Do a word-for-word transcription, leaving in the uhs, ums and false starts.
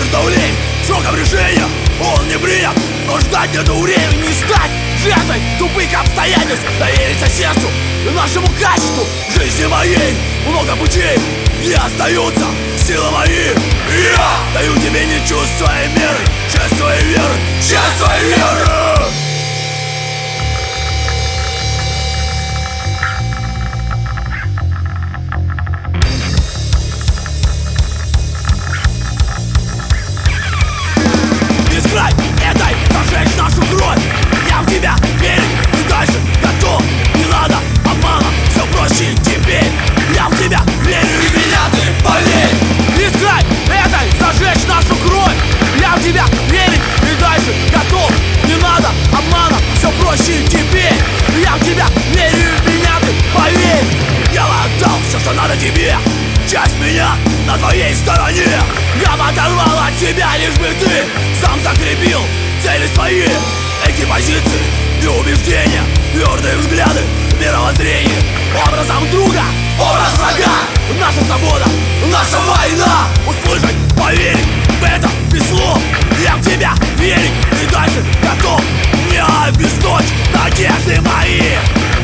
может давление сроком решения он не принят. Но ждать нету времени, стать жертвой тупых обстоятельств, довериться сердцу и нашему качеству жизни моей. Много путей, и остаются силы мои. И я даю тебе не чувств своей меры, часть своей веры, часть своей веры. Край этой зажечь нашу кровь. Я в тебя верю и дальше готов. Не надо обмана, все проще теперь. Я в тебя верю и меня ты поверь. Искрай этой зажечь нашу кровь. Я в тебя верю и дальше готов. Не надо обмана, все проще теперь. Я в тебя верю и меня ты поверь. Я отдал все, что надо тебе. Часть меня на твоей стороне. Я оторвал от тебя, лишь бы ты сам закрепил цели свои. Эти позиции и убеждения, твердые взгляды, мировоззрение. Образом друга, образ врага. Наша свобода, наша война. Услышать, поверить в это без слов. Я в тебя верить и дальше готов. Не обесточь надежды мои.